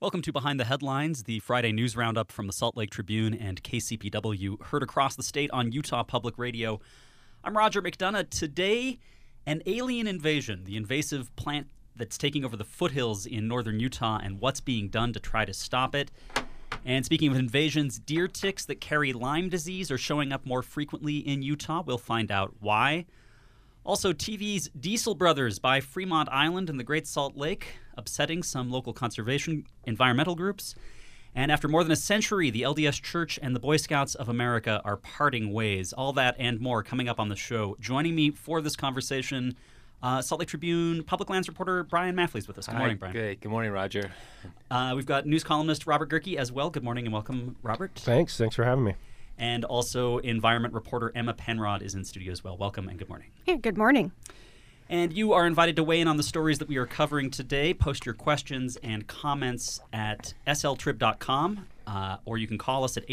Welcome to Behind the Headlines, the Friday news roundup from the Salt Lake Tribune and KCPW, heard across the state on Utah Public Radio. I'm Roger McDonough. Today, an alien invasion, the invasive plant that's taking over the foothills in northern Utah, and what's being done to try to stop it. And speaking of invasions, deer ticks that carry Lyme disease are showing up more frequently in Utah. We'll find out why. Also, TV's Diesel Brothers by Fremont Island in the Great Salt Lake, upsetting some local conservation environmental groups. And after more than a century, the LDS Church and the Boy Scouts of America are parting ways. All that and more coming up on the show. Joining me for this conversation, Salt Lake Tribune public lands reporter Brian Maffley's with us. Good morning, Brian. Good morning, Roger. We've got news columnist Robert Gerke as well. Good morning and welcome, Robert. Thanks for having me. And also environment reporter Emma Penrod is in studio as well. Welcome and good morning. Yeah, good morning. And you are invited to weigh in on the stories that we are covering today. Post your questions and comments at sltrib.com, or you can call us at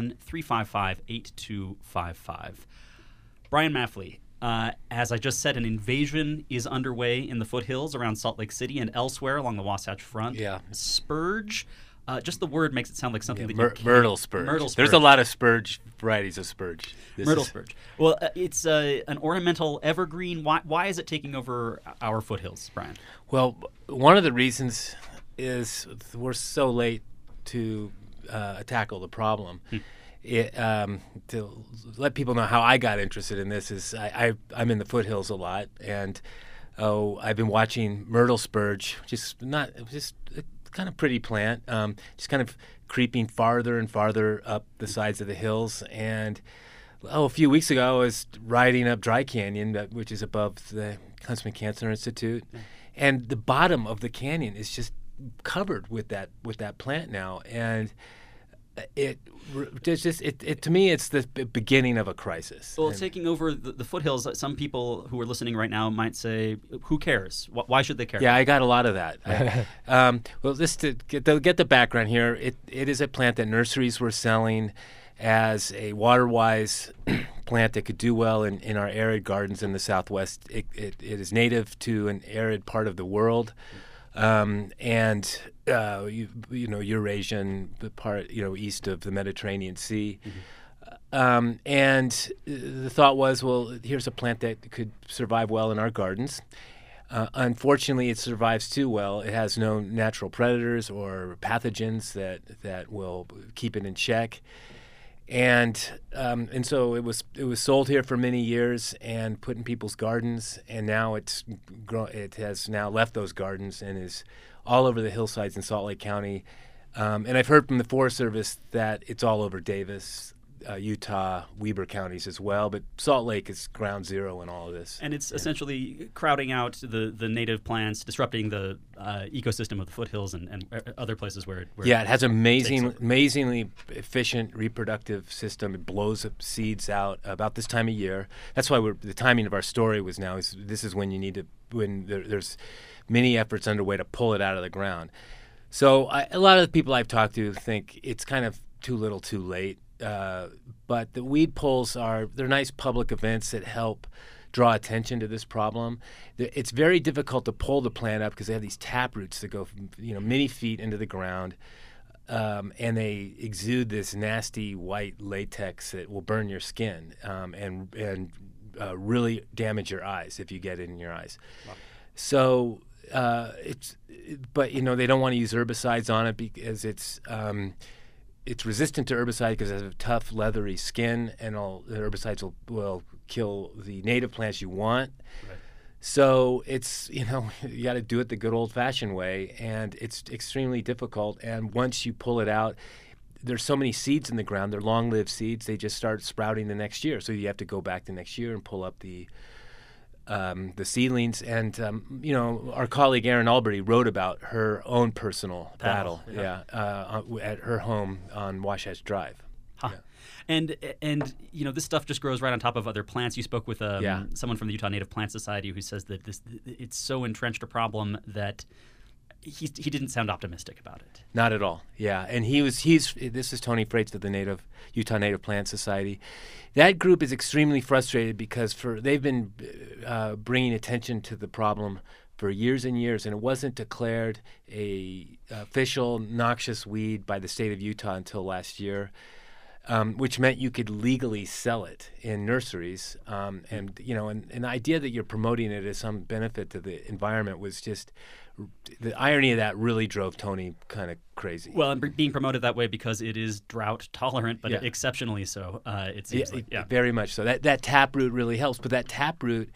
801-355-8255. Brian Maffley, as I just said, an invasion is underway in the foothills around Salt Lake City and elsewhere along the Wasatch Front. Yeah. Spurge. Just the word makes it sound like something that you can't. Myrtle spurge. Myrtle spurge. There's a lot of spurge varieties of spurge. Myrtle spurge. Well, it's an ornamental evergreen. Why is it taking over our foothills, Brian? Well, one of the reasons is we're so late to tackle the problem. To let people know how I got interested in this is I'm in the foothills a lot, and I've been watching myrtle spurge, just kind of pretty plant, just kind of creeping farther and farther up the sides of the hills. And a few weeks ago, I was riding up Dry Canyon, which is above the Huntsman Cancer Institute, and the bottom of the canyon is just covered with that plant now. And to me, it's the beginning of a crisis. Well, taking over the foothills, some people who are listening right now might say, who cares? Why should they care? Yeah, I got a lot of that. Well, just to get the background here, it is a plant that nurseries were selling as a water-wise plant that could do well in our arid gardens in the Southwest. It is native to an arid part of the world. Eurasian part, east of the Mediterranean Sea. Mm-hmm. And the thought was, well, here's a plant that could survive well in our gardens. Unfortunately, it survives too well. It has no natural predators or pathogens that will keep it in check. And so it was sold here for many years and put in people's gardens, and now it has now left those gardens and is all over the hillsides in Salt Lake County. And I've heard from the Forest Service that it's all over Davis, Utah, Weber counties as well, but Salt Lake is ground zero in all of this. And it's essentially crowding out the native plants, disrupting the ecosystem of the foothills and other places where it has an amazingly efficient reproductive system. It blows up seeds out about this time of year. That's why the timing of our story was now. This is when there's many efforts underway to pull it out of the ground. So a lot of the people I've talked to think it's kind of too little too late. But the weed pulls they're nice public events that help draw attention to this problem. It's very difficult to pull the plant up because they have these tap roots that go many feet into the ground, and they exude this nasty white latex that will burn your skin and really damage your eyes if you get it in your eyes. Wow. So but they don't want to use herbicides on it because it's resistant to herbicide because it has a tough, leathery skin, and all the herbicides will kill the native plants you want. Right. So it's, you got to do it the good old-fashioned way, and it's extremely difficult. And once you pull it out, there's so many seeds in the ground. They're long-lived seeds. They just start sprouting the next year. So you have to go back the next year and pull up the seedlings. And, our colleague Erin Alberty wrote about her own personal battle at her home on Wasatch Drive. Huh. Yeah. And this stuff just grows right on top of other plants. You spoke with someone from the Utah Native Plant Society who says that it's so entrenched a problem that he didn't sound optimistic about it. Not at all. Yeah, and this is Tony Frates of the Utah Native Plant Society. That group is extremely frustrated because they've been bringing attention to the problem for years and years, and it wasn't declared a official noxious weed by the state of Utah until last year. Which meant you could legally sell it in nurseries, and the idea that you're promoting it as some benefit to the environment was just the irony of that really drove Tony kind of crazy. Well, and being promoted that way because it is drought tolerant, but Yeah. exceptionally so. It seems like, yeah. Very much so. That taproot really helps, but that taproot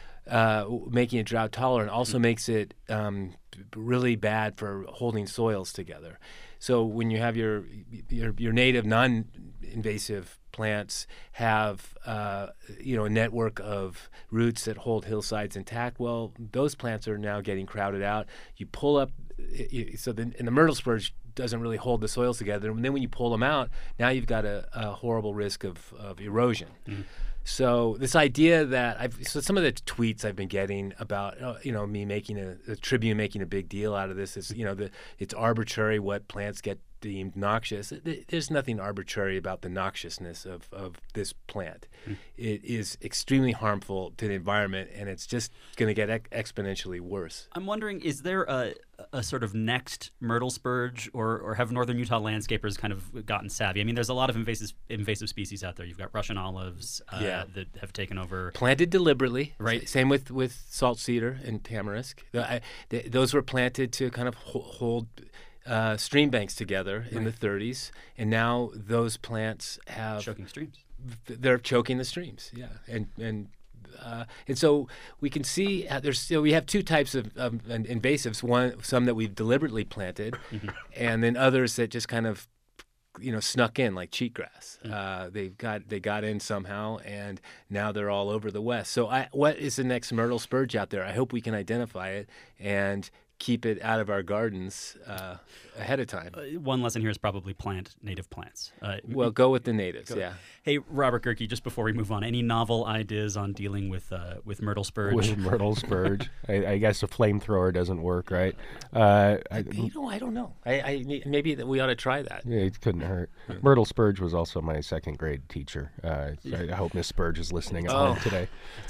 making it drought tolerant also makes it really bad for holding soils together. So when you have your native non-invasive plants have a network of roots that hold hillsides intact, well, those plants are now getting crowded out. You pull up, and the myrtle spurge doesn't really hold the soils together. And then when you pull them out, now you've got a horrible risk of erosion. Mm-hmm. So this idea that some of the tweets I've been getting about me making the Tribune making a big deal out of this is it's arbitrary what plants get deemed noxious. There's nothing arbitrary about the noxiousness of this plant. Mm. It is extremely harmful to the environment, and it's just going to get exponentially worse. I'm wondering, is there a sort of next myrtle spurge, or have northern Utah landscapers kind of gotten savvy? I mean, there's a lot of invasive species out there. You've got Russian olives that have taken over. Planted deliberately. Right. Same with salt cedar and tamarisk. Those were planted to kind of hold stream banks together in the 30s, and now those plants have choking streams. They're choking the streams, yeah, and so we can see we have two types of invasives. Some that we've deliberately planted, mm-hmm. and then others that just kind of snuck in like cheatgrass. Mm-hmm. They got in somehow, and now they're all over the West. So what is the next myrtle spurge out there? I hope we can identify it and keep it out of our gardens ahead of time. One lesson here is probably plant native plants. Well, go with the natives, yeah. Hey, Robert Gehrke, just before we move on, any novel ideas on dealing with myrtle spurge? With myrtle spurge, I guess a flamethrower doesn't work, right? I don't know. Maybe we ought to try that. It couldn't hurt. Myrtle Spurge was also my second grade teacher. I hope Miss Spurge is listening at home today.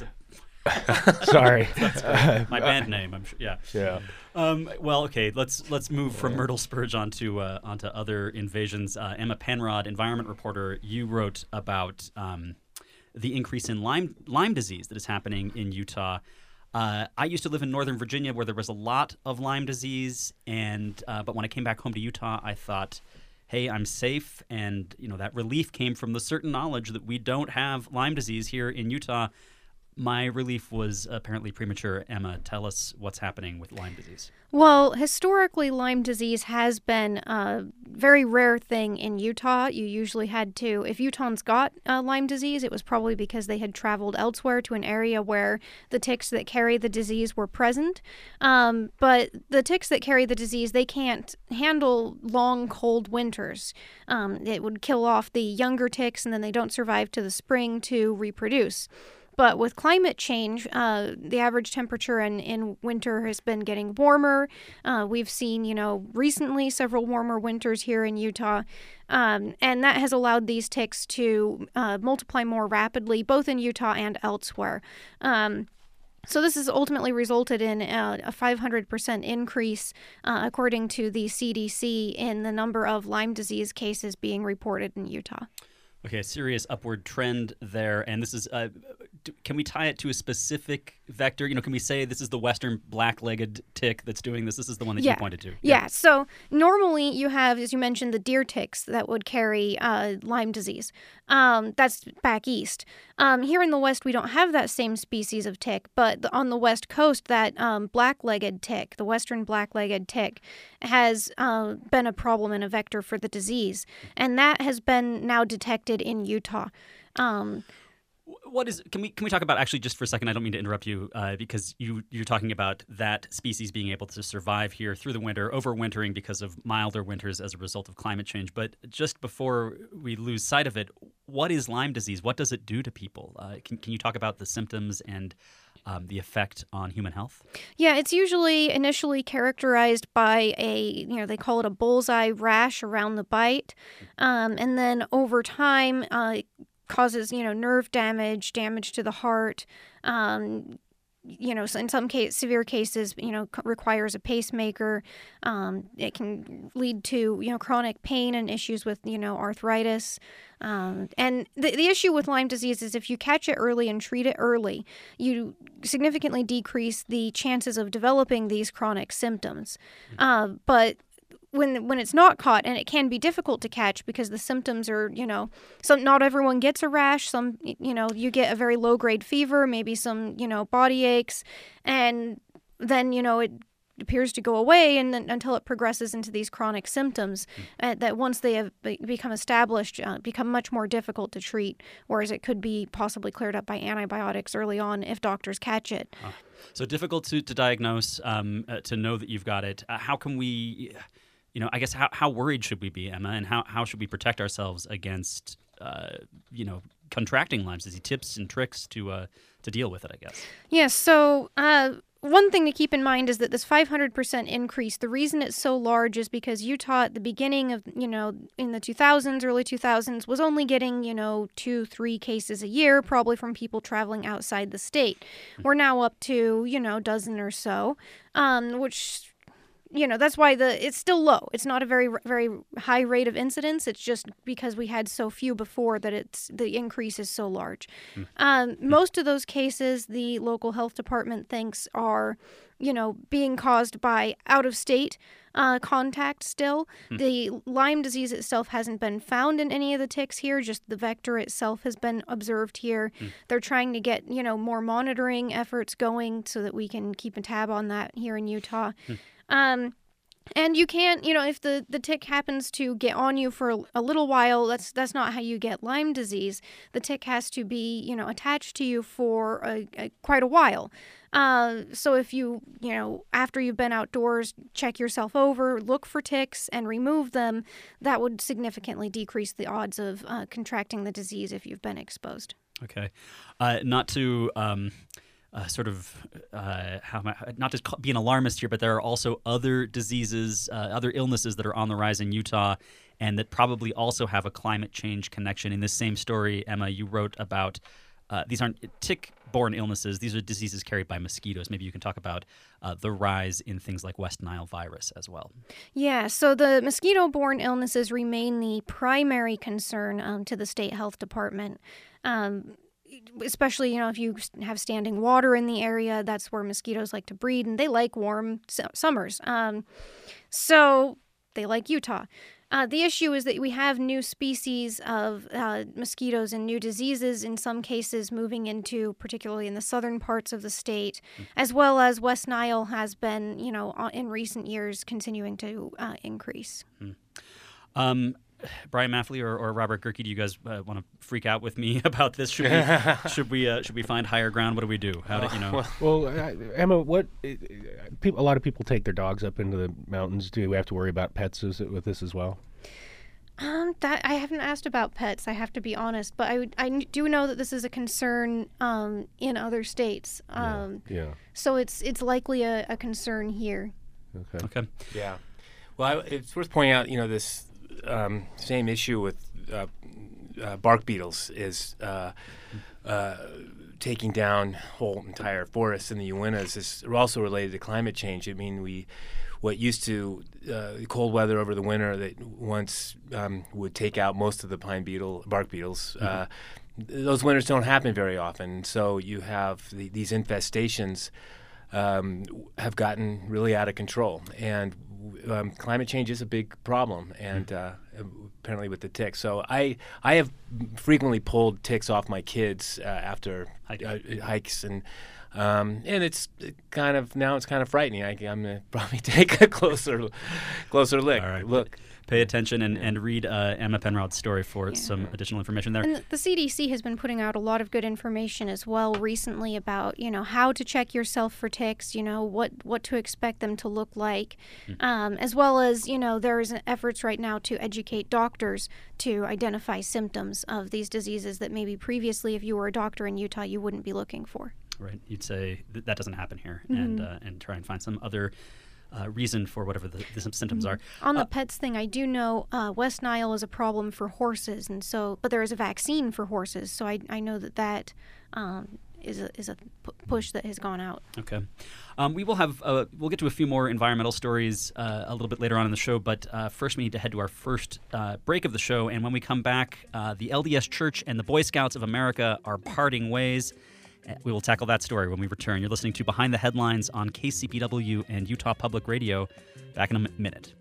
Sorry, my band name. I'm sure. Yeah. Yeah. Well, okay. Let's move from myrtle spurge onto other invasions. Emma Penrod, environment reporter, you wrote about the increase in Lyme disease that is happening in Utah. I used to live in Northern Virginia, where there was a lot of Lyme disease, but when I came back home to Utah, I thought, hey, I'm safe, and that relief came from the certain knowledge that we don't have Lyme disease here in Utah. My relief was apparently premature. Emma, tell us what's happening with Lyme disease. Well, historically, Lyme disease has been a very rare thing in Utah. You usually had to, if Utahns got Lyme disease, it was probably because they had traveled elsewhere to an area where the ticks that carry the disease were present. But the ticks that carry the disease, they can't handle long, cold winters. It would kill off the younger ticks, and then they don't survive to the spring to reproduce. But with climate change, the average temperature in winter has been getting warmer. We've seen, recently several warmer winters here in Utah. And that has allowed these ticks to multiply more rapidly, both in Utah and elsewhere. So this has ultimately resulted in a 500% increase, according to the CDC, in the number of Lyme disease cases being reported in Utah. Okay, a serious upward trend there, and this is. Can we tie it to a specific vector? Can we say this is the western black-legged tick that's doing this? This is the one that you pointed to. Yeah. So normally you have, as you mentioned, the deer ticks that would carry Lyme disease. That's back east. Here in the West, we don't have that same species of tick, but on the West Coast, that black-legged tick, the western black-legged tick, has been a problem and a vector for the disease, and that has been now detected in Utah. Can we talk about, actually, just for a second, I don't mean to interrupt you, because you're talking about that species being able to survive here through the winter, overwintering because of milder winters as a result of climate change. But just before we lose sight of it, what is Lyme disease? What does it do to people? Can you talk about the symptoms and the effect on human health? Yeah, it's usually initially characterized by they call it a bullseye rash around the bite. And then over time, causes, nerve damage to the heart, so in some severe cases, requires a pacemaker. It can lead to, chronic pain and issues with, arthritis. And the issue with Lyme disease is if you catch it early and treat it early, you significantly decrease the chances of developing these chronic symptoms. But when it's not caught, and it can be difficult to catch because the symptoms are, not everyone gets a rash. Some, you get a very low-grade fever, maybe some, body aches, and then, it appears to go away, and then until it progresses into these chronic symptoms that once they have become established, become much more difficult to treat, whereas it could be possibly cleared up by antibiotics early on if doctors catch it. So difficult to diagnose, to know that you've got it. How can we... I guess how worried should we be, Emma, and how should we protect ourselves against, contracting Lyme disease? Tips and tricks to deal with it, I guess. Yes. So one thing to keep in mind is that this 500% increase, the reason it's so large is because Utah at the beginning of, in the 2000s, early 2000s, was only getting, 2-3 cases a year, probably from people traveling outside the state. We're now up to, a dozen or so, which... that's why it's still low. It's not a very, very high rate of incidence. It's just because we had so few before that the increase is so large. Most of those cases, the local health department thinks are, being caused by out-of-state contact still. The Lyme disease itself hasn't been found in any of the ticks here. Just the vector itself has been observed here. They're trying to get, more monitoring efforts going so that we can keep a tab on that here in Utah. And you can't, if the tick happens to get on you for a little while, that's not how you get Lyme disease. The tick has to be, attached to you for quite a while. So if you, after you've been outdoors, check yourself over, look for ticks and remove them, that would significantly decrease the odds of contracting the disease if you've been exposed. Okay. Not to... not to be an alarmist here, but there are also other diseases, other illnesses that are on the rise in Utah and that probably also have a climate change connection. In this same story, Emma, you wrote about these aren't tick-borne illnesses. These are diseases carried by mosquitoes. Maybe you can talk about the rise in things like West Nile virus as well. Yeah, so the mosquito-borne illnesses remain the primary concern to the state health department. Especially, if you have standing water in the area, that's where mosquitoes like to breed, and they like warm summers. So they like Utah. The issue is that we have new species of mosquitoes and new diseases, in some cases moving into, particularly in the southern parts of the state, as well as West Nile has been, in recent years, continuing to increase. Brian Maffley or Robert Gerke, do you guys want to freak out with me about this? Should we find higher ground? What do we do? Well, Emma, a lot of people take their dogs up into the mountains. Do we have to worry about pets with this as well? That I haven't asked about pets. I have to be honest, but I do know that this is a concern in other states. So it's likely a concern here. Okay. Yeah. Well, it's worth pointing out, this. Same issue with bark beetles is taking down whole entire forests in the Uintas is also related to climate change. I mean, what used to cold weather over the winter that once would take out most of the bark beetles. Those winters don't happen very often, so you have these infestations have gotten really out of control, and climate change is a big problem, and apparently with the ticks. So I have frequently pulled ticks off my kids after hikes, and it's kind of frightening. I'm gonna probably take a closer look. All right. Look. Pay attention and read Emma Penrod's story for some additional information there. And the CDC has been putting out a lot of good information as well recently about, how to check yourself for ticks, what to expect them to look like, as well as, there's efforts right now to educate doctors to identify symptoms of these diseases that maybe previously, if you were a doctor in Utah, you wouldn't be looking for. Right. You'd say that doesn't happen here, and try and find some other reason for whatever the symptoms are. On the pets thing, I do know West Nile is a problem for horses, but there is a vaccine for horses, so I know that a push that has gone out. Okay. We will have we'll get to a few more environmental stories a little bit later on in the show, but first we need to head to our first break of the show. And when we come back, the LDS Church and the Boy Scouts of America are parting ways. We will tackle that story when we return. You're listening to Behind the Headlines on KCPW and Utah Public Radio. Back in a minute.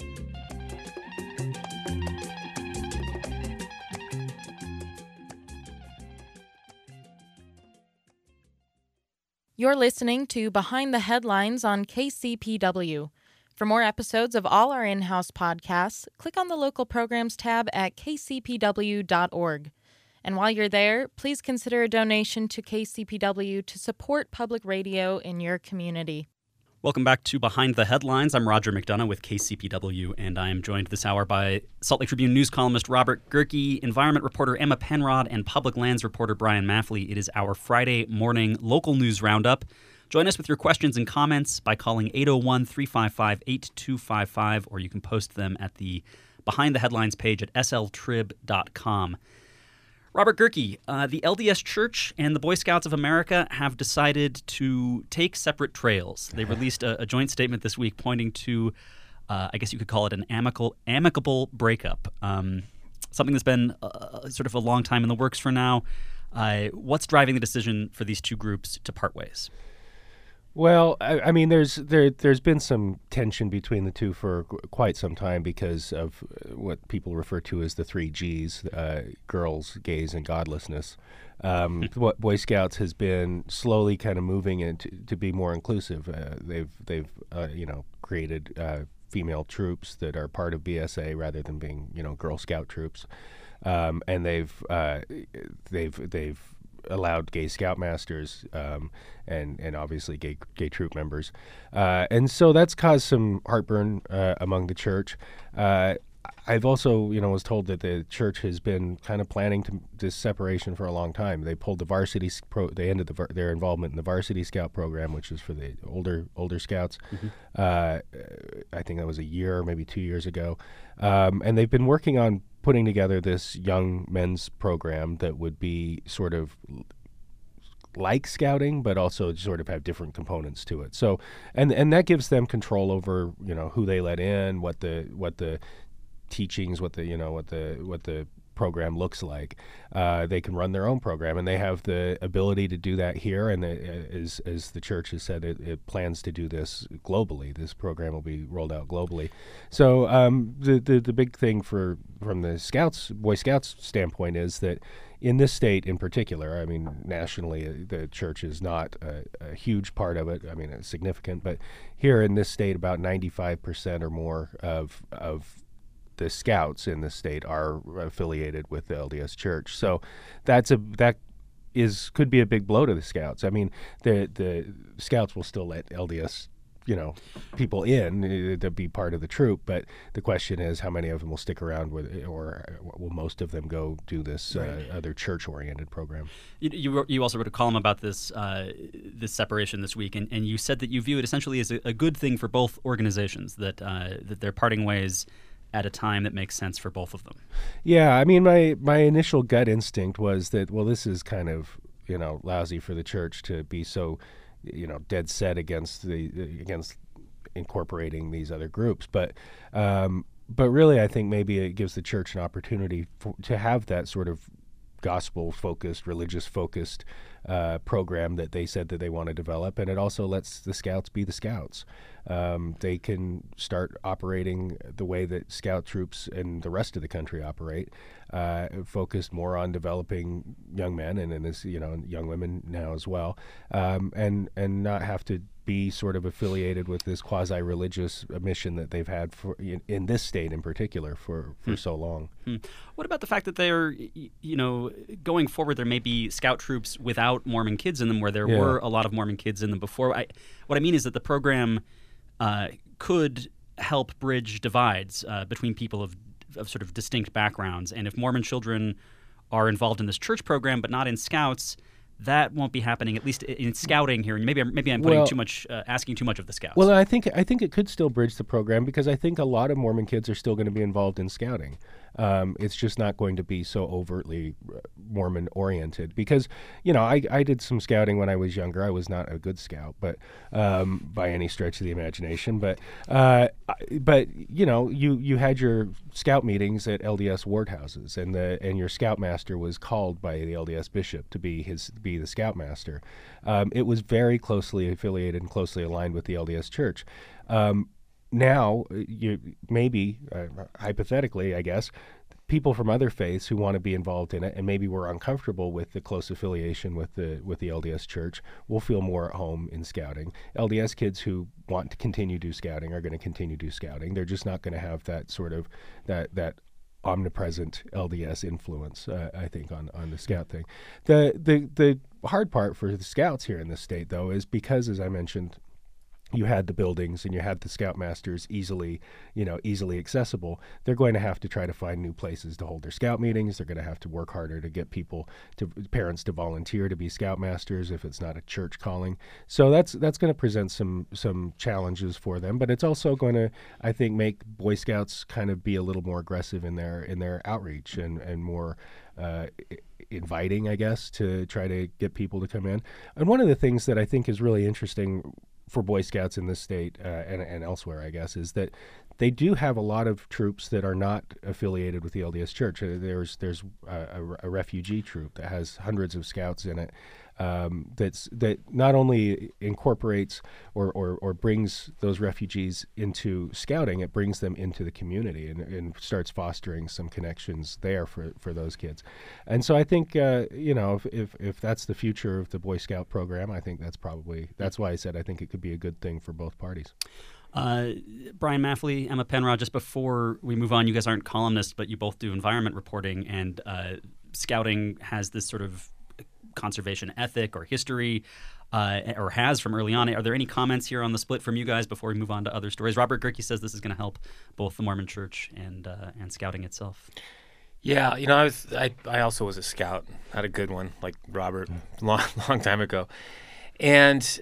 You're listening to Behind the Headlines on KCPW. For more episodes of all our in-house podcasts, click on the Local Programs tab at kcpw.org. And while you're there, please consider a donation to KCPW to support public radio in your community. Welcome back to Behind the Headlines. I'm Roger McDonough with KCPW, and I am joined this hour by Salt Lake Tribune news columnist Robert Gehrke, environment reporter Emma Penrod, and public lands reporter Brian Maffley. It is our Friday morning local news roundup. Join us with your questions and comments by calling 801-355-8255, or you can post them at the Behind the Headlines page at sltrib.com. Robert Gehrke, the LDS Church and the Boy Scouts of America have decided to take separate trails. They released a joint statement this week pointing to, I guess you could call it an amicable breakup, something that's been sort of a long time in the works for now. What's driving the decision for these two groups to part ways? Well, I mean, there's been some tension between the two for quite some time because of what people refer to as the 3 Gs, girls, gays, and godlessness. What Boy Scouts has been slowly kind of moving into to be more inclusive. They've created female troops that are part of BSA rather than being Girl Scout troops, and they've allowed gay scoutmasters and obviously gay troop members, and so that's caused some heartburn among the church. I've also was told that the church has been kind of planning this separation for a long time. They pulled the varsity they ended their involvement in the varsity scout program, which is for the older scouts. Mm-hmm. I think that was a year, maybe 2 years ago, and they've been working on putting together this young men's program that would be sort of like scouting, but also sort of have different components to it. So, and that gives them control over who they let in, what the teachings, what the program looks like. They can run their own program, and they have the ability to do that here. And as the church has said, it plans to do this globally. This program will be rolled out globally. So the big thing from the Boy Scouts standpoint is that in this state in particular, I mean, nationally, the church is not a huge part of it. I mean, it's significant, but here in this state, about 95% or more of the scouts in the state are affiliated with the LDS Church. So that could be a big blow to the scouts. I mean, the scouts will still let LDS people in to be part of the troop, but the question is how many of them will stick around or will most of them go do this other church-oriented program? You also wrote a column about this separation this week, and you said that you view it essentially as a good thing for both organizations, that they're parting ways at a time that makes sense for both of them. Yeah, I mean, my initial gut instinct was that, well, this is kind of lousy for the church to be so dead set against incorporating these other groups, but really I think maybe it gives the church an opportunity to have that sort of gospel-focused, religious-focused program that they said that they want to develop, and it also lets the scouts be the scouts. They can start operating the way that scout troops and the rest of the country operate, focused more on developing young men and this, young women now as well, and not have to be sort of affiliated with this quasi-religious mission that they've had in this state in particular for so long. What about the fact that they're, going forward, there may be scout troops without Mormon kids in them, where there were a lot of Mormon kids in them before? What I mean is that the program could help bridge divides between people of sort of distinct backgrounds. And if Mormon children are involved in this church program but not in scouts, that won't be happening, at least in scouting here. And maybe I'm putting too much, asking too much of the scouts. Well, I think it could still bridge the program, because I think a lot of Mormon kids are still going to be involved in scouting. It's just not going to be so overtly Mormon oriented because, you know, I did some scouting when I was younger. I was not a good scout, but by any stretch of the imagination. But you know, you had your scout meetings at LDS ward houses, and your scoutmaster was called by the LDS bishop to be the scoutmaster. It was very closely affiliated and closely aligned with the LDS Church. Now, hypothetically, I guess, people from other faiths who want to be involved in it and maybe were uncomfortable with the close affiliation with the LDS Church will feel more at home in scouting. LDS kids who want to continue to do scouting are going to continue to do scouting. They're just not going to have that sort of that omnipresent LDS influence, I think, on the scout thing. The hard part for the scouts here in the state, though, is because, as I mentioned, you had the buildings and you had the scoutmasters easily accessible. They're going to have to try to find new places to hold their scout meetings. They're going to have to work harder to get parents to volunteer to be scoutmasters if it's not a church calling. So that's going to present some challenges for them, but it's also going to, I think, make Boy Scouts kind of be a little more aggressive in their outreach and more inviting, I guess, to try to get people to come in. And one of the things that I think is really interesting for Boy Scouts in this state and elsewhere, I guess, is that they do have a lot of troops that are not affiliated with the LDS Church. There's a refugee troop that has hundreds of scouts in it that not only incorporates or brings those refugees into scouting, it brings them into the community and starts fostering some connections there for those kids. And so I think if that's the future of the Boy Scout program, I think that's why I said I think it could be a good thing for both parties. Brian Maffley, Emma Penrod, just before we move on, you guys aren't columnists, but you both do environment reporting, and scouting has this sort of conservation ethic or history, or has from early on. Are there any comments here on the split from you guys before we move on to other stories? Robert Gehrke says this is going to help both the Mormon Church and scouting itself. Yeah, I also was a scout, had a good one, like Robert, long time ago, and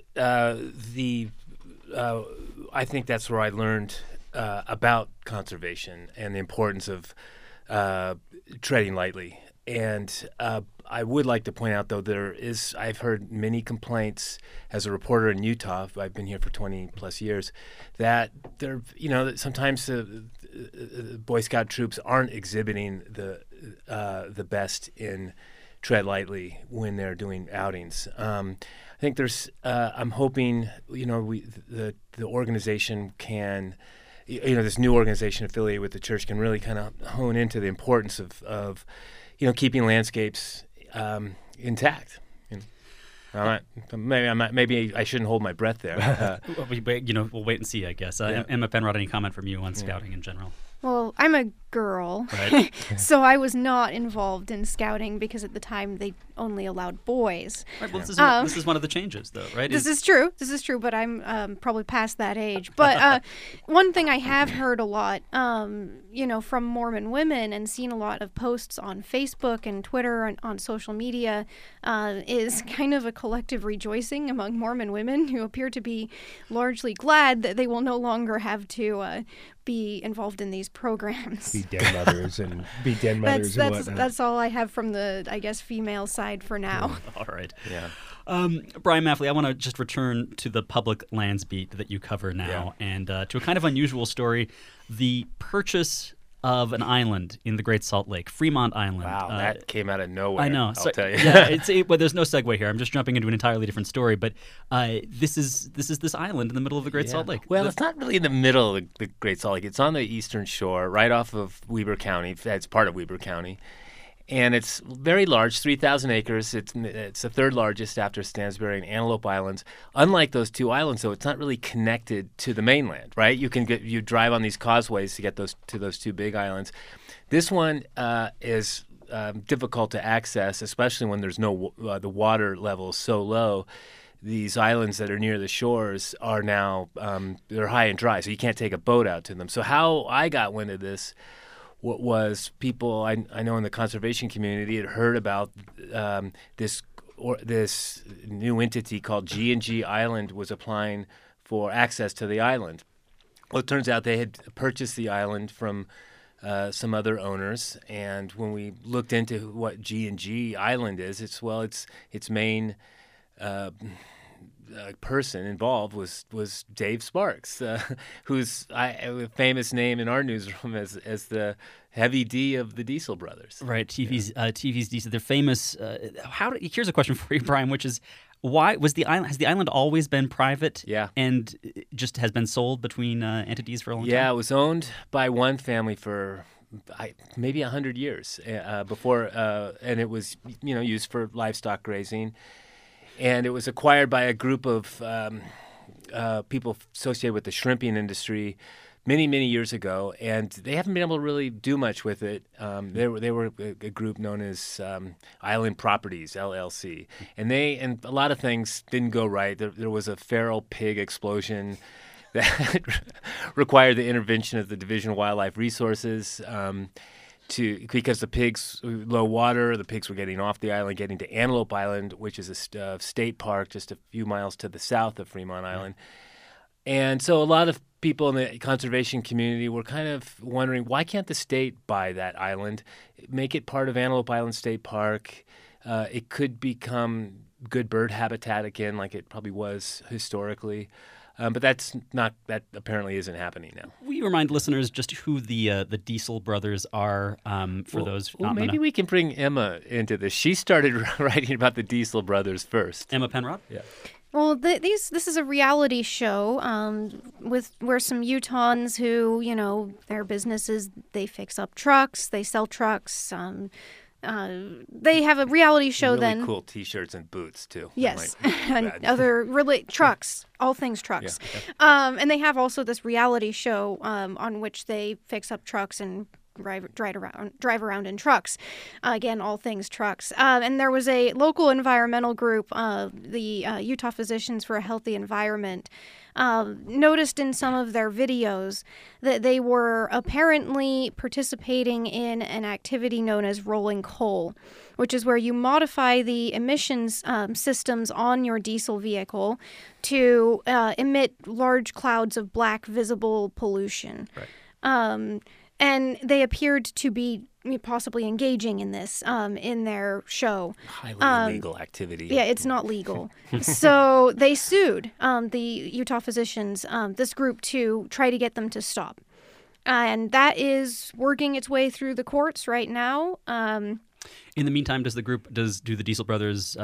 I think that's where I learned about conservation and the importance of treading lightly. And I would like to point out, though, I've heard many complaints as a reporter in Utah. I've been here for 20 plus years, that that sometimes the Boy Scout troops aren't exhibiting the best in tread lightly when they're doing outings. I think I'm hoping, the organization can, this new organization affiliated with the church can really kind of hone into the importance of keeping landscapes intact. Maybe I shouldn't hold my breath there. We'll wait and see, I guess. Emma Penrod, any comment from you on scouting in general? Well, I'm a girl, right. So I was not involved in scouting because at the time they only allowed boys. Right, well, this is one of the changes, though, right? This is true, but I'm probably past that age. But one thing I have heard a lot, from Mormon women and seen a lot of posts on Facebook and Twitter and on social media is kind of a collective rejoicing among Mormon women who appear to be largely glad that they will no longer have to be involved in these programs. Be den mothers and whatnot. That's all I have from the, I guess, female side for now. All right. Yeah. Brian Maffley, I want to just return to the public lands beat that you cover now, and to a kind of unusual story, the purchase of an island in the Great Salt Lake, Fremont Island. Wow, that came out of nowhere. I know. I'll tell you. Yeah, well, there's no segue here. I'm just jumping into an entirely different story. But this is this island in the middle of the Great Salt Lake. Well, it's not really in the middle of the Great Salt Lake. It's on the eastern shore, right off of Weber County. It's part of Weber County. And it's very large, 3,000 acres. It's the third largest after Stansbury and Antelope Islands. Unlike those two islands, though, it's not really connected to the mainland, right? You drive on these causeways to get to those two big islands. This one is difficult to access, especially when there's no the water level is so low. These islands that are near the shores are now they're high and dry, so you can't take a boat out to them. So how I got wind of this. What was people I know in the conservation community had heard about this new entity called G&G Island was applying for access to the island. Well, it turns out they had purchased the island from some other owners. And when we looked into what G&G Island is, its main person involved was Dave Sparks, who's a famous name in our newsroom as the Heavy D of the Diesel Brothers. Right, TV's Diesel. They're famous. Here's a question for you, Brian, which is, why has the island always been private? Yeah. And just has been sold between entities for a long time? Yeah, it was owned by one family for maybe 100 years before, and it was used for livestock grazing. And it was acquired by a group of people associated with the shrimping industry many, many years ago, and they haven't been able to really do much with it. They were a group known as Island Properties, LLC. And a lot of things didn't go right. There was a feral pig explosion that required the intervention of the Division of Wildlife Resources because the pigs, low water, the pigs were getting off the island, getting to Antelope Island, which is a state park just a few miles to the south of Fremont Island. And so a lot of people in the conservation community were kind of wondering, why can't the state buy that island, make it part of Antelope Island State Park? It could become good bird habitat again, like it probably was historically. But that apparently isn't happening now. Will you remind listeners just who the Diesel Brothers are those not maybe we can bring Emma into this. She started writing about the Diesel Brothers first. Emma Penrod? Yeah. Well, this is a reality show where some Utahns who, their business is they fix up trucks, they sell trucks. They have a reality show really then. Cool T-shirts and boots too. Yes, and other trucks, all things trucks. Yeah. And they have also this reality show on which they fix up trucks and drive around in trucks. Again, all things trucks. And there was a local environmental group, the Utah Physicians for a Healthy Environment, noticed in some of their videos that they were apparently participating in an activity known as rolling coal, which is where you modify the emissions systems on your diesel vehicle to emit large clouds of black visible pollution. Right. And they appeared to be possibly engaging in this in their show. Highly illegal activity. Yeah, it's not legal. So they sued the Utah Physicians, this group, to try to get them to stop. And that is working its way through the courts right now. In the meantime, do the Diesel Brothers,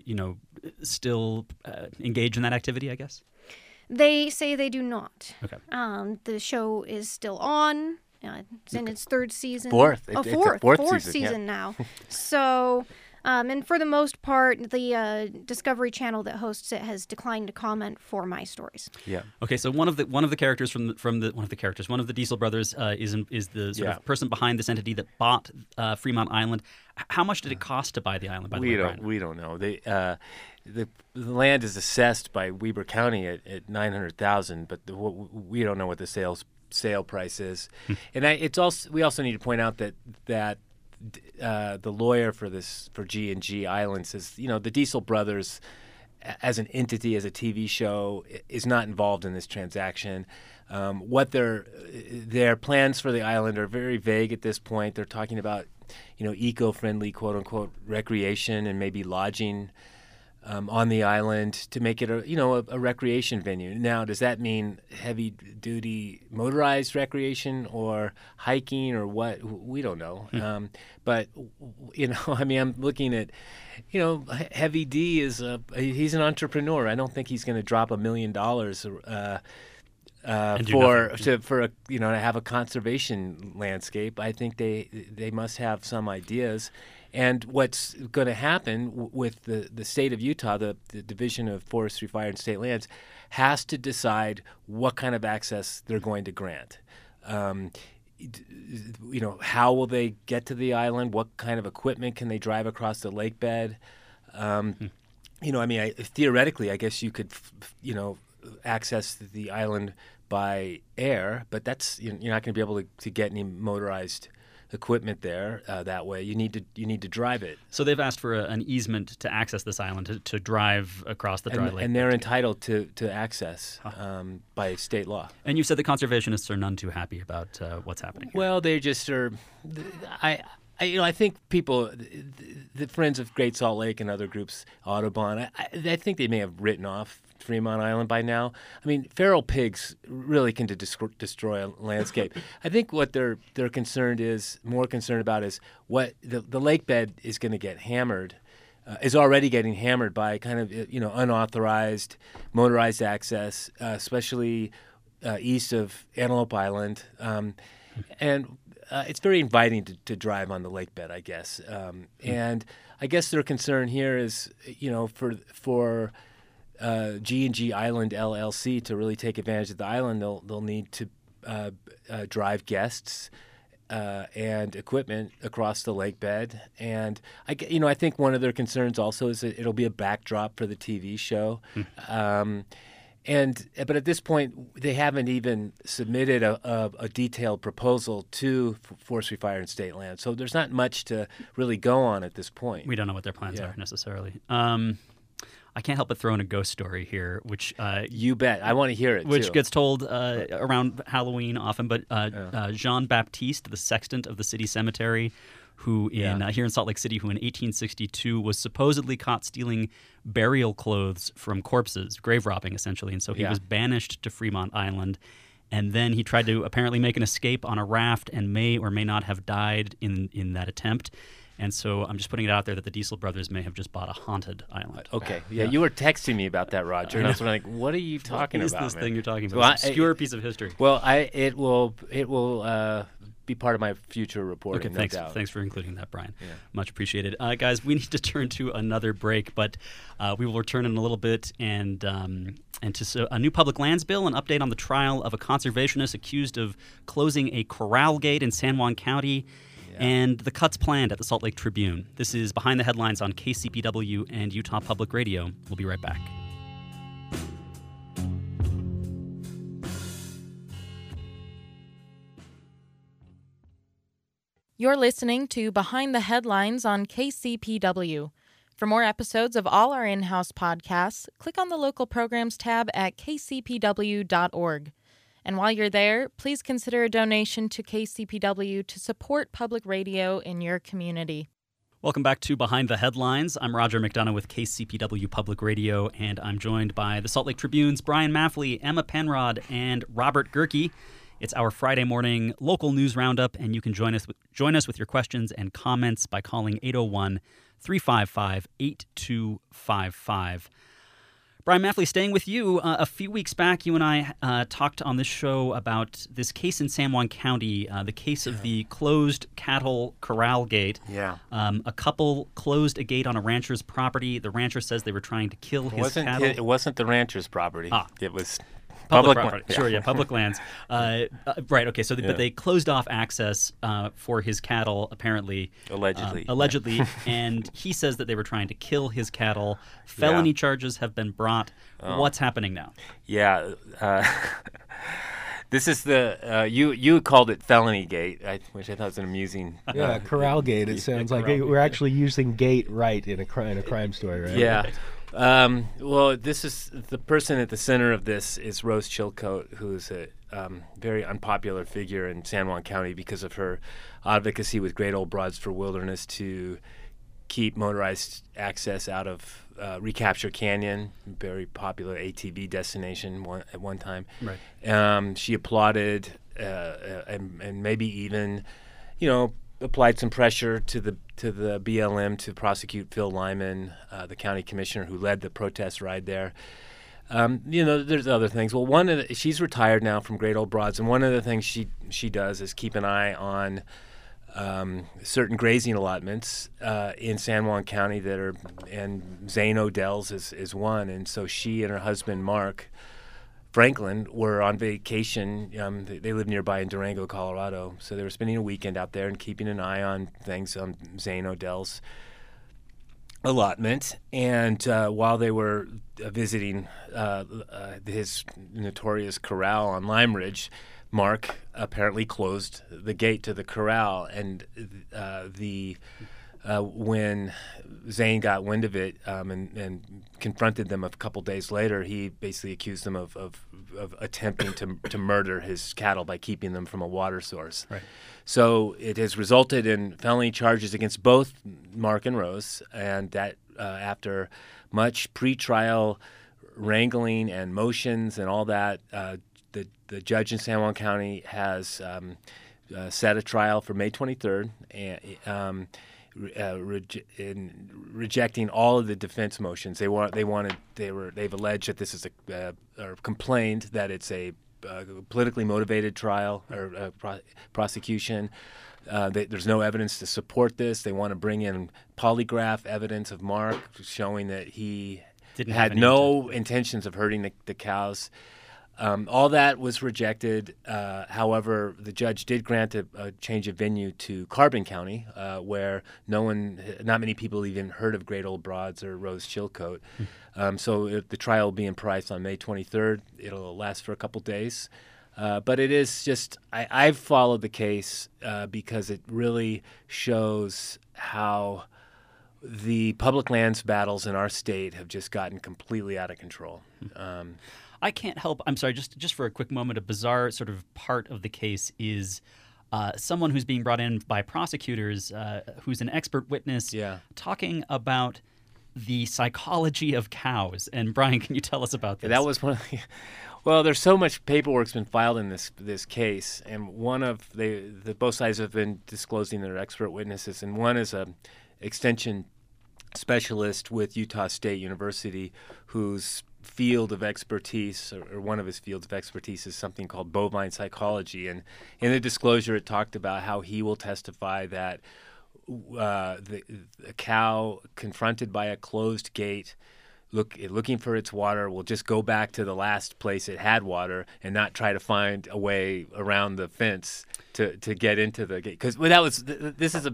still engage in that activity, I guess? They say they do not. Okay. The show is still on. It's in its third season. Fourth. It's a fourth season yeah. now. So, and for the most part, the Discovery Channel that hosts it has declined to comment for my stories. Yeah. Okay, so one of the characters one of the Diesel Brothers is the sort of person behind this entity that bought Fremont Island. How much did it cost to buy the island? We don't know. The land is assessed by Weber County at $900,000, but we don't know what the sale price is. And we also need to point out that the lawyer for G&G Island says, the Diesel Brothers as an entity, as a TV show, is not involved in this transaction. What their plans for the island are very vague at this point. They're talking about eco-friendly, quote unquote, recreation and maybe lodging on the island to make it a recreation venue. Now, does that mean heavy duty motorized recreation or hiking or what? We don't know. But I'm looking at, Heavy D he's an entrepreneur. I don't think he's going to drop $1 million to have a conservation landscape. I think they must have some ideas. And what's going to happen with the state of Utah, the Division of Forestry, Fire, and State Lands, has to decide what kind of access they're going to grant. How will they get to the island? What kind of equipment can they drive across the lake bed? Theoretically, I guess you could, access the island by air, but that's you're not going to be able to get any motorized equipment there that way. You need to drive it. So they've asked for an easement to access this island to drive across the dry lake. And they're entitled to access by state law. And you said the conservationists are none too happy about what's happening here. Well, they just are. I think people, the Friends of Great Salt Lake and other groups, Audubon, I think they may have written off Fremont Island by now. I mean, feral pigs really can destroy a landscape. I think what they're more concerned about is what the lake bed is going to get hammered. Is already getting hammered by kind of unauthorized motorized access, especially east of Antelope Island, and it's very inviting to drive on the lake bed, I guess. And I guess their concern here is, for G&G Island LLC to really take advantage of the island, they'll need to drive guests and equipment across the lake bed. And I think one of their concerns also is that it'll be a backdrop for the TV show. But at this point, they haven't even submitted a detailed proposal to Forestry, Fire, and State Land. So there's not much to really go on at this point. We don't know what their plans are necessarily. I can't help but throw in a ghost story here, which you bet. I want to hear it, which too. gets told around Halloween often. But Jean Baptiste, the sexton of the city cemetery, who here in Salt Lake City, who in 1862 was supposedly caught stealing burial clothes from corpses, grave robbing essentially, and so he was banished to Fremont Island. And then he tried to apparently make an escape on a raft and may or may not have died in that attempt. And so I'm just putting it out there that the Diesel brothers may have just bought a haunted island. Okay. Yeah, you were texting me about that, Roger. And I was like, what are you talking about, What is this man? thing you're talking about? Well, It's an obscure piece of history. Well, it will be part of my future reporting, Okay, no thanks. doubt. Thanks for including that, Brian. Yeah. Much appreciated. Guys, we need to turn to another break, but we will return in a little bit and to a new public lands bill, an update on the trial of a conservationist accused of closing a corral gate in San Juan County, and the cuts planned at the Salt Lake Tribune. This is Behind the Headlines on KCPW and Utah Public Radio. We'll be right back. You're listening to Behind the Headlines on KCPW. For more episodes of all our in-house podcasts, click on the local programs tab at kcpw.org. And while you're there, please consider a donation to KCPW to support public radio in your community. Welcome back to Behind the Headlines. I'm Roger McDonough with KCPW Public Radio, and I'm joined by the Salt Lake Tribune's Brian Maffley, Emma Penrod, and Robert Gerke. It's our Friday morning local news roundup, and you can join us with your questions and comments by calling 801-355-8255. Brian Maffley, staying with you, a few weeks back, you and I talked on this show about this case in San Juan County, the case of the closed cattle corral gate. Yeah. A couple closed a gate on a rancher's property. The rancher says they were trying to kill his cattle. It wasn't the rancher's property. It was public property. Sure, yeah, public lands. Right, okay, so but they closed off access for his cattle, apparently. Allegedly. And he says that they were trying to kill his cattle. Felony charges have been brought. What's happening now? Yeah. This is the you called it felony gate, which I thought was an amusing. Yeah, corral gate. It sounds like we're actually using gate right in a crime story, right? Yeah. Well, this is the person at the center of this is Rose Chilcote, who's a very unpopular figure in San Juan County because of her advocacy with Great Old Broads for Wilderness to keep motorized access out of Recapture Canyon, very popular ATV destination at one time. Right. She applauded and maybe even, applied some pressure to the BLM to prosecute Phil Lyman, the county commissioner who led the protest ride there. There's other things. Well, she's retired now from Great Old Broads, and one of the things she does is keep an eye on certain grazing allotments in San Juan County and Zane Odell's is one. And so she and her husband Mark Franklin were on vacation. They live nearby in Durango, Colorado. So they were spending a weekend out there and keeping an eye on things on Zane Odell's allotment. And while they were visiting his notorious corral on Lime Ridge, Mark apparently closed the gate to the corral, and when Zane got wind of it and confronted them a couple days later, he basically accused them of attempting to murder his cattle by keeping them from a water source. Right. So it has resulted in felony charges against both Mark and Rose, and that after much pretrial wrangling and motions and all that, the judge in San Juan County has set a trial for May 23rd, and in rejecting all of the defense motions. They've alleged that this is or complained that it's a politically motivated trial or prosecution. There's no evidence to support this. They want to bring in polygraph evidence of Mark showing that he had no intentions of hurting the cows. All that was rejected. However, the judge did grant a change of venue to Carbon County, where not many people even heard of Great Old Broads or Rose Chilcote. So the trial will be in Price on May 23rd. It'll last for a couple days. But it is just, I've followed the case because it really shows how the public lands battles in our state have just gotten completely out of control. I can't help. I'm sorry. Just for a quick moment, a bizarre sort of part of the case is someone who's being brought in by prosecutors, who's an expert witness, talking about the psychology of cows. And Brian, can you tell us about this? That was one of the. Well, there's so much paperwork's been filed in this case, and one of both sides have been disclosing their expert witnesses, and one is a extension specialist with Utah State University whose field of expertise, or one of his fields of expertise, is something called bovine psychology. And in the disclosure, it talked about how he will testify that the cow confronted by a closed gate, looking for its water, will just go back to the last place it had water and not try to find a way around the fence to get into the gate. Because this is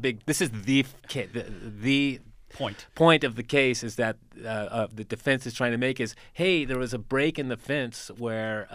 the point of the case is that the defense is trying to make is, hey, there was a break in the fence where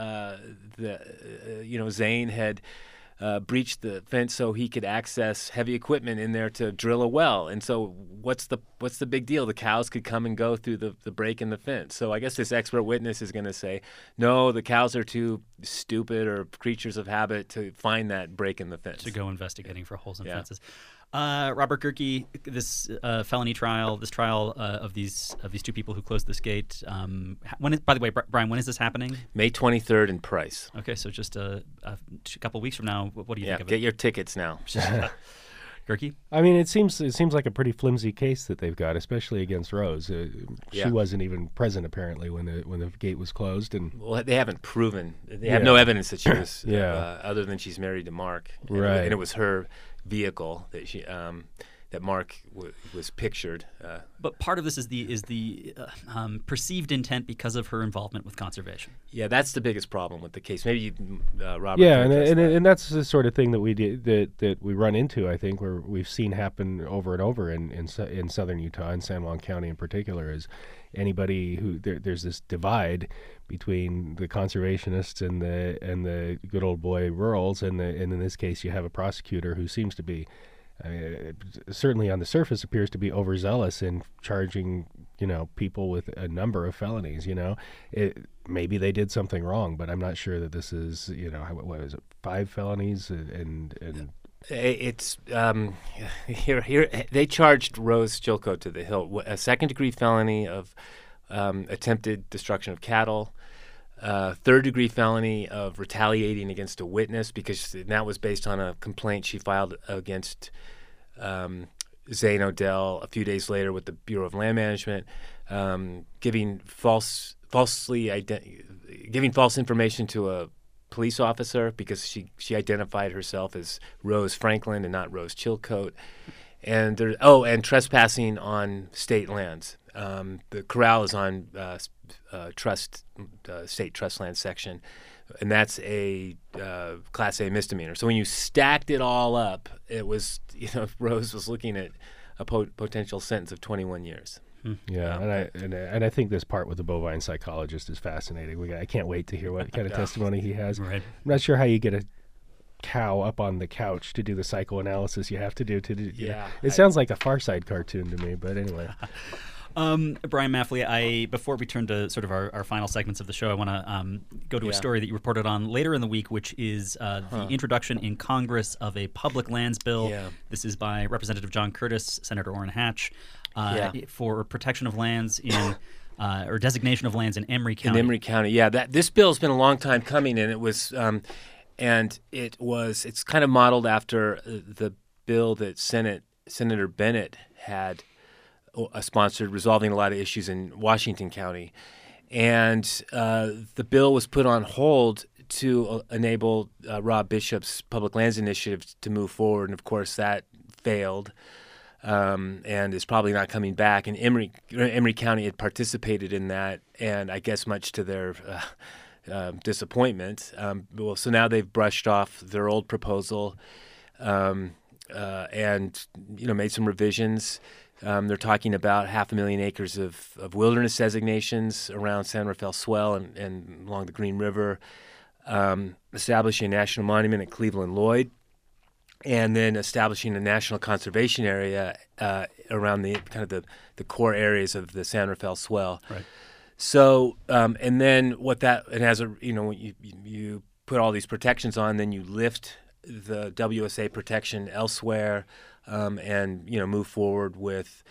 Zane had breached the fence so he could access heavy equipment in there to drill a well. And so what's the big deal? The cows could come and go through the break in the fence. So I guess this expert witness is going to say, no, the cows are too stupid or creatures of habit to find that break in the fence. To go investigating for holes in fences. Robert Gehrke, this felony trial, of these two people who closed this gate. By the way, Brian, when is this happening? May 23rd in Price. Okay, so just a couple weeks from now. What do you think of it? Get your tickets now. Gehrke? I mean, it seems like a pretty flimsy case that they've got, especially against Rose. She wasn't even present apparently when the gate was closed, and they haven't proven. They have no evidence that she was, other than she's married to Mark, and it was her vehicle that Mark was pictured. But part of this is the perceived intent because of her involvement with conservation. Yeah, that's the biggest problem with the case. Maybe Robert. Yeah, and that's the sort of thing that we run into. I think where we've seen happen over and over in southern Utah and San Juan County in particular is anybody who there's this divide between the conservationists and the good old boy rurals, and in this case you have a prosecutor who seems to be certainly on the surface appears to be overzealous in charging people with a number of felonies. Maybe they did something wrong, but I'm not sure that this is what is it, 5 felonies and It's here. They charged Rose Chilcote to the hilt, a second-degree felony of attempted destruction of cattle, third-degree felony of retaliating against a witness, because that was based on a complaint she filed against Zane Odell a few days later with the Bureau of Land Management, giving false information to a police officer because she identified herself as Rose Franklin and not Rose Chilcote, and trespassing on state lands. The corral is on state trust land section, and that's a Class A misdemeanor. So when you stacked it all up, it was Rose was looking at a potential sentence of 21 years. Yeah, and I think this part with the bovine psychologist is fascinating. I can't wait to hear what kind of testimony he has. Right. I'm not sure how you get a cow up on the couch to do the psychoanalysis you have to do. It sounds like a Far Side cartoon to me, but anyway. Brian Maffley, before we turn to sort of our final segments of the show, I want to go to a story that you reported on later in the week, which is the introduction in Congress of a public lands bill. Yeah. This is by Representative John Curtis, Senator Orrin Hatch, for protection of lands in or designation of lands in Emery County. In Emery County, yeah. This bill's been a long time coming, and it's kind of modeled after the bill that Senator Bennett had sponsored, resolving a lot of issues in Washington County. And the bill was put on hold to enable Rob Bishop's Public Lands Initiative to move forward. And, of course, that failed and is probably not coming back. And Emery County had participated in that, and I guess much to their disappointment. So now they've brushed off their old proposal and made some revisions. They're talking about 500,000 acres of wilderness designations around San Rafael Swell and along the Green River, establishing a national monument at Cleveland Lloyd, and then establishing a national conservation area around the core areas of the San Rafael Swell. Right. So, and then when you put all these protections on, then you lift the WSA protection elsewhere, and move forward with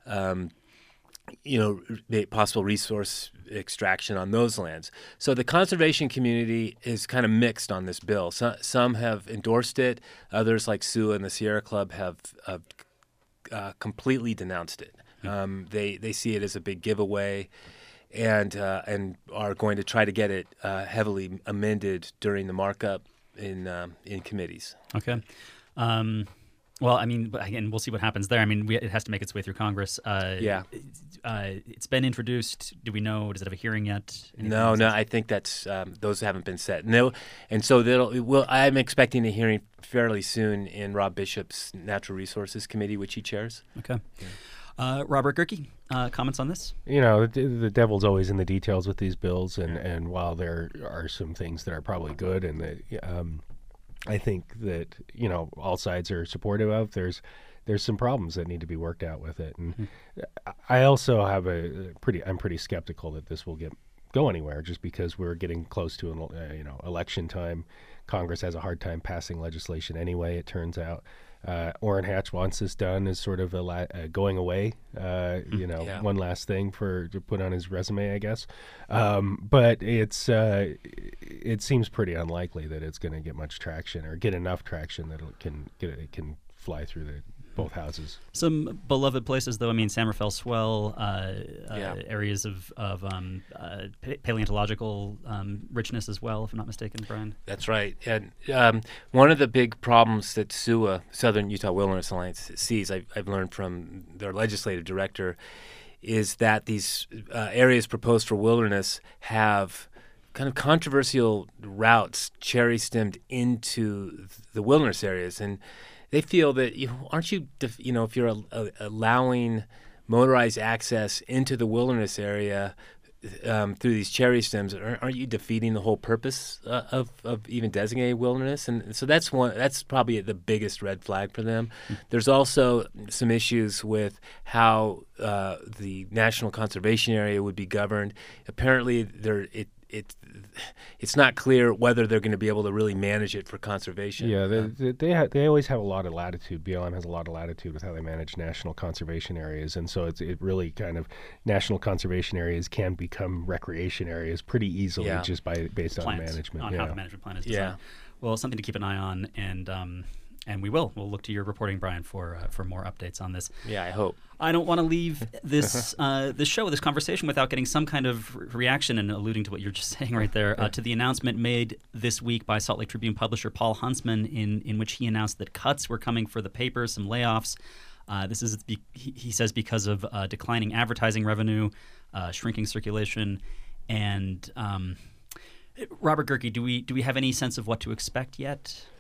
possible resource extraction on those lands. So the conservation community is kind of mixed on this bill. Some have endorsed it. Others, like SUA and the Sierra Club, have completely denounced it. They see it as a big giveaway, and are going to try to get it heavily amended during the markup in committees. Okay. Well, I mean, again, we'll see what happens there. I mean, it has to make its way through Congress. It's been introduced. Do we know? Does it have a hearing yet? No. I think that's those haven't been set. No, and so I'm expecting a hearing fairly soon in Rob Bishop's Natural Resources Committee, which he chairs. Okay. Robert Gehrke, comments on this? The devil's always in the details with these bills, and while there are some things that are probably good, and I think that all sides are supportive of. There's some problems that need to be worked out with it, and I also have I'm pretty skeptical that this will go anywhere, just because we're getting close to election time. Congress has a hard time passing legislation anyway. It turns out. Orrin Hatch wants this done as sort of a going away, one last thing to put on his resume, I guess. But it seems pretty unlikely that it's going to get much traction or get enough traction that it can fly through both houses. Some beloved places, though. I mean, San Rafael Swell, areas of paleontological richness as well, if I'm not mistaken, Brian. That's right. And one of the big problems that SUA, Southern Utah Wilderness Alliance, sees, I've learned from their legislative director, is that these areas proposed for wilderness have kind of controversial routes cherry-stemmed into the wilderness areas. And they feel that, aren't you, if you're allowing motorized access into the wilderness area through these cherry stems, aren't you defeating the whole purpose of even designated wilderness? And so that's probably the biggest red flag for them. There's also some issues with how the National Conservation Area would be governed. Apparently, it's not clear whether they're going to be able to really manage it for conservation. Yeah, they always have a lot of latitude. BLM has a lot of latitude with how they manage national conservation areas, and so it really kind of national conservation areas can become recreation areas pretty easily just based on management. On how the management plan is designed. Yeah. Well, something to keep an eye on, and we'll look to your reporting, Brian, for more updates on this. Yeah, I hope. I don't want to leave this this conversation without getting some kind of reaction and alluding to what you're just saying right there to the announcement made this week by Salt Lake Tribune publisher Paul Huntsman, in which he announced that cuts were coming for the paper, some layoffs. This is, he says, because of declining advertising revenue, shrinking circulation, and Robert Gehrke, do we have any sense of what to expect yet?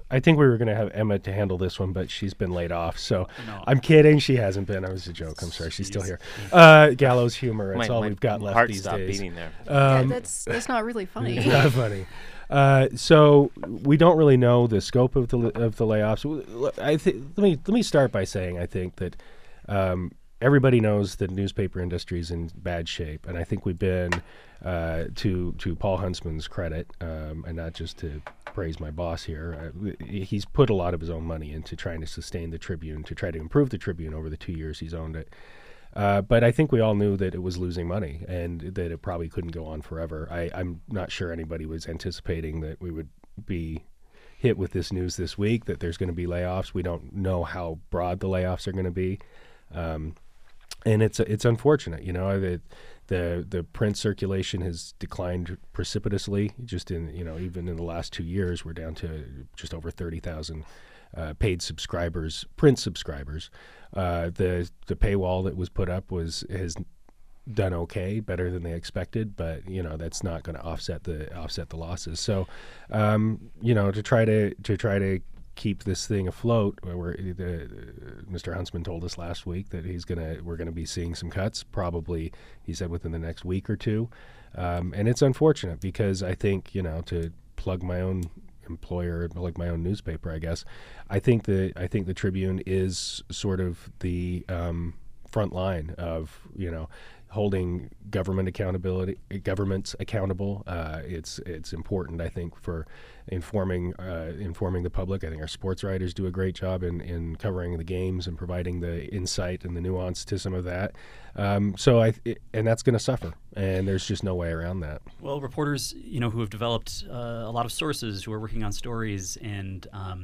I think we were going to have Emma to handle this one, but she's been laid off. So No. I'm kidding. She hasn't been. It was a joke. I'm sorry. She's still here. Gallows humor. That's all we've got left heart these stopped days. beating there. That's not really funny. It's not funny. So we don't really know the scope of the layoffs. Let me start by saying I think that everybody knows the newspaper industry is in bad shape, and I think we've been to Paul Huntsman's credit, and not just to praise my boss here. He's put a lot of his own money into trying to sustain the Tribune, to try to improve the Tribune over the 2 years he's owned it. But I think we all knew that it was losing money and that it probably couldn't go on forever. I'm not sure anybody was anticipating that we would be hit with this news this week, that there's going to be layoffs. We don't know how broad the layoffs are going to be. And it's unfortunate, you know, that the print circulation has declined precipitously. Just in, you know, even in the last 2 years, we're down to just over 30,000 paid subscribers, print subscribers. The paywall that was put up has done okay, better than they expected, but you know that's not going to offset the losses. So, you know, to try to keep this thing afloat, Mr. Huntsman told us last week that we're gonna be seeing some cuts, probably, he said, within the next week or two, and it's unfortunate because I think, you know, to plug my own employer, like my own newspaper, I guess, I think the Tribune is sort of the front line of, you know, holding governments accountable. It's important, I think, for informing the public. I think our sports writers do a great job in covering the games and providing the insight and the nuance to some of that. And that's going to suffer, and there's just no way around that. Well, reporters, you know, who have developed a lot of sources, who are working on stories and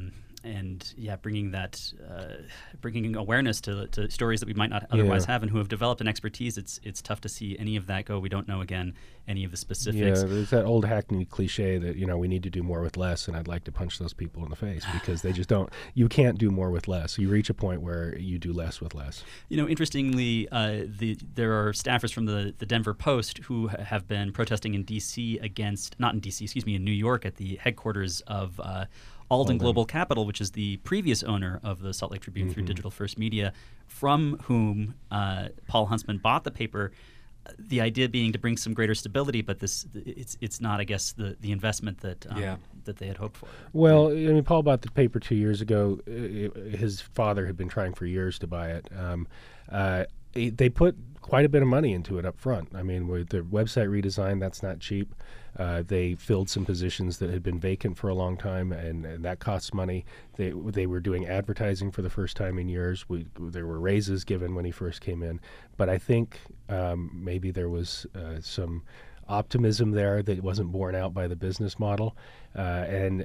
bringing awareness to stories that we might not otherwise have, and who have developed an expertise. It's tough to see any of that go. We don't know, again, any of the specifics. Yeah, there's that old hackneyed cliche that, you know, we need to do more with less, and I'd like to punch those people in the face because they just don't. You can't do more with less. You reach a point where you do less with less. You know, interestingly, there are staffers from the Denver Post who have been protesting in D.C. in New York at the headquarters of Alden Global Capital, which is the previous owner of the Salt Lake Tribune through Digital First Media, from whom Paul Huntsman bought the paper. The idea being to bring some greater stability, but it's not, I guess, the investment that they had hoped for. Well, I mean, Paul bought the paper 2 years ago. His father had been trying for years to buy it. They put quite a bit of money into it up front. I mean, with the website redesign, that's not cheap. They filled some positions that had been vacant for a long time, and that costs money. They were doing advertising for the first time in years. There were raises given when he first came in. But I think maybe there was some optimism there that wasn't borne out by the business model, and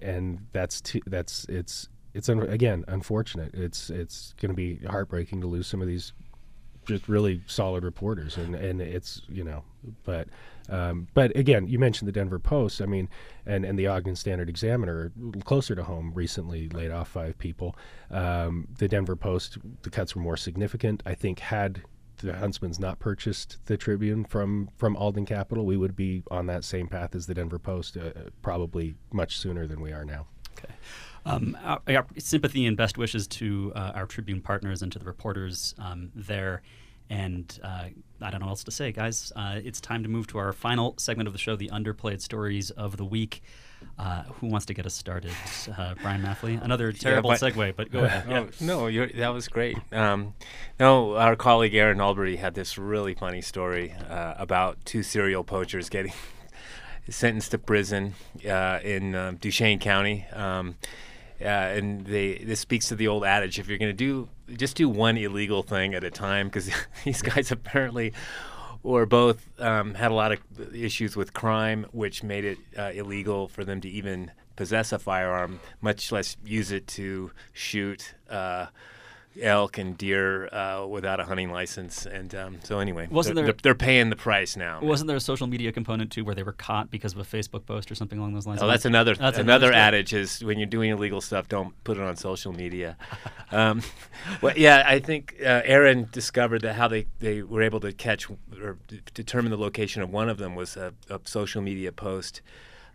it's again unfortunate. It's going to be heartbreaking to lose some of these just really solid reporters, and it's, you know, but again, you mentioned the Denver Post. I mean, and the Ogden Standard Examiner, closer to home, recently laid off 5 people. The Denver Post, the cuts were more significant. I think had the Huntsmans not purchased the Tribune from Alden Capital, we would be on that same path as the Denver Post, probably much sooner than we are now. Okay. Our sympathy and best wishes to our Tribune partners and to the reporters there. And I don't know what else to say, guys. It's time to move to our final segment of the show, the underplayed stories of the week. Who wants to get us started? Brian Maffley? Another terrible segue, but go ahead. No, that was great. No, our colleague Aaron Alberty had this really funny story about 2 serial poachers getting sentenced to prison in Duchesne County. And this speaks to the old adage: if you're going to just do one illegal thing at a time, because these guys apparently were both had a lot of issues with crime, which made it illegal for them to even possess a firearm, much less use it to shoot elk and deer without a hunting license. And so anyway, they're paying the price now. Wasn't there a social media component too, where they were caught because of a Facebook post or something along those lines? Oh, that's another adage is when you're doing illegal stuff, don't put it on social media. Well, yeah, I think Aaron discovered that how they were able to catch or determine the location of one of them was a social media post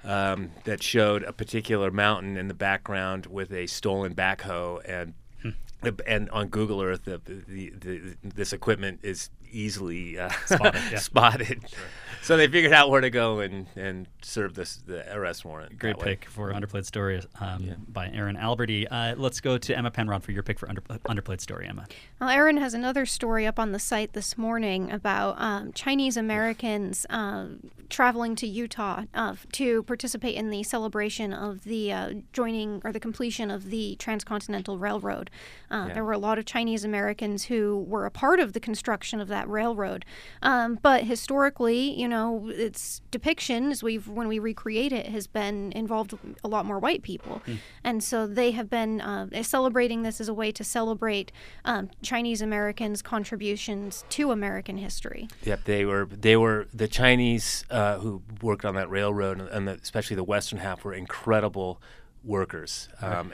that showed a particular mountain in the background with a stolen backhoe, and on Google Earth, this equipment is easily spotted. Sure. So they figured out where to go and serve the arrest warrant. Great pick for Underplayed Story by Aaron Alberti. Let's go to Emma Penrod for your pick for Underplayed Story, Emma. Well, Aaron has another story up on the site this morning about Chinese Americans traveling to Utah to participate in the celebration of the joining or the completion of the Transcontinental Railroad. There were a lot of Chinese Americans who were a part of the construction of that railroad. But historically, its depiction, when we recreate it, has been involved a lot more white people. And so they have been celebrating this as a way to celebrate Chinese Americans' contributions to American history. Yep, they were the Chinese who worked on that railroad, and especially the western half, were incredible workers,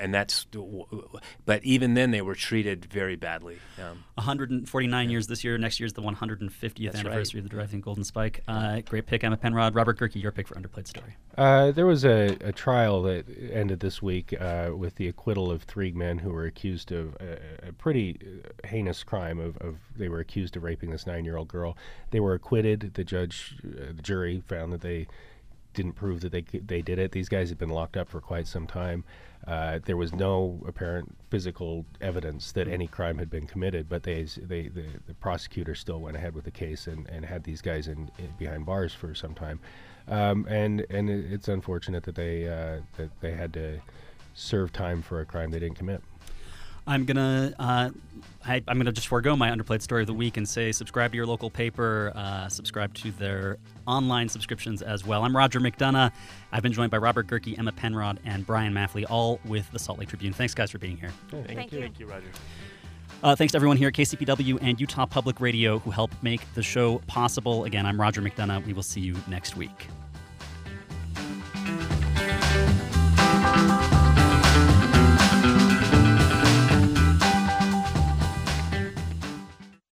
but even then they were treated very badly. 149 years this year. Next year is the 150th anniversary of the Driving Golden Spike. Great pick, Emma Penrod. Robert Gerke, your pick for Underplayed Story. There was a trial that ended this week with the acquittal of 3 men who were accused of a pretty heinous crime. They were accused of raping this 9-year-old girl. They were acquitted. The jury found that they didn't prove that they did it. These guys had been locked up for quite some time. There was no apparent physical evidence that any crime had been committed, but the prosecutor still went ahead with the case and had these guys behind bars for some time. And it's unfortunate that they had to serve time for a crime they didn't commit. I'm gonna just forego my Underplayed Story of the week and say subscribe to your local paper, subscribe to their online subscriptions as well. I'm Roger McDonough. I've been joined by Robert Gerke, Emma Penrod, and Brian Maffley, all with the Salt Lake Tribune. Thanks, guys, for being here. Thank you. Thank you, Roger. Thanks to everyone here at KCPW and Utah Public Radio who help make the show possible. Again, I'm Roger McDonough. We will see you next week.